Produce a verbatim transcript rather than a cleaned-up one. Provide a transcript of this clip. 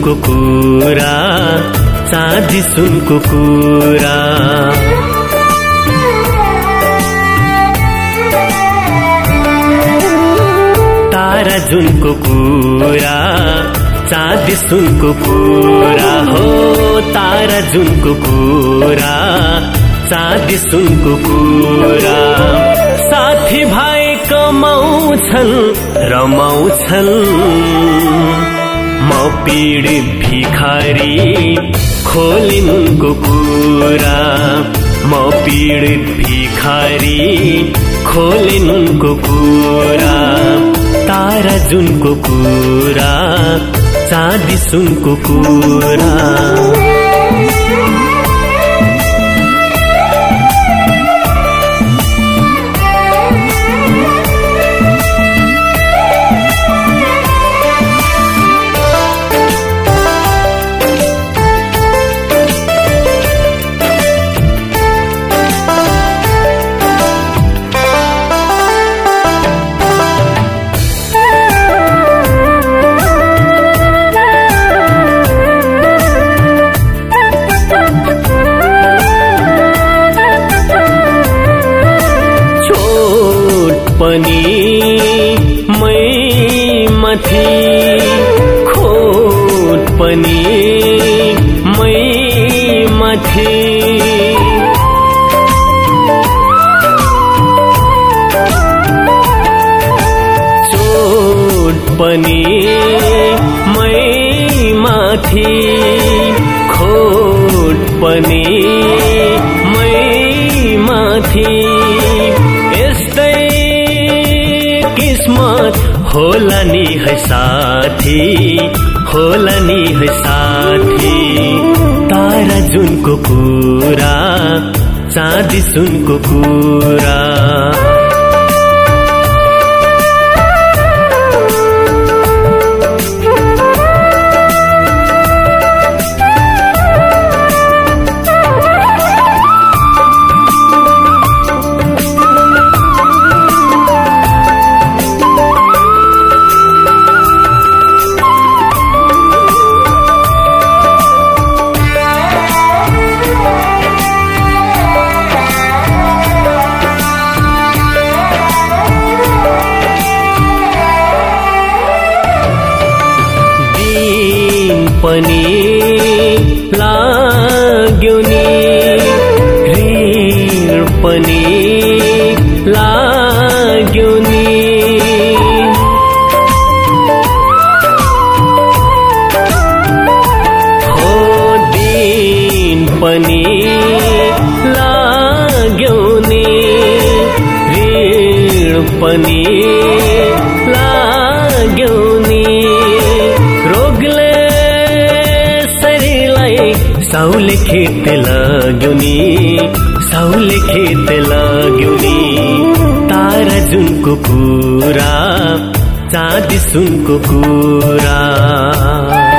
सुनको कुरा, चाँदी सुनको कुरा। तारा जुनको कुरा, चाँदी सुनको कुरा हो। तारा जुनको कुरा, चाँदी सुनको कुरा। साथी भाइ कमाउँछन् रमाउँछन्, म पीडित भिखारी खोलिन् उनको कुरा। म पीडित भिखारी खोलिन् उनको कुरा। तारा जुनको कुरा, चाँदी सुनको कुरा। पनि मै माथि, खोट पनि मै माथि। चोट पनि मै माथि, खोट पनि मै माथि। किस्मत होला नि है साथी, होला नि है साथी। तारा जुनको कुरा, चाँदी सुनको कुरा। पनि लाग्यो नि, ऋण पनि लाग्यो नि। हो दिन पनि लाग्यो नि, ऋण पनि लाग्यो नि। रोगले साउले खेत लाग्यो नि, साउले खेत लाग्यो नि। तारा जुनको कुरा, चाँदी सुनको कुरा।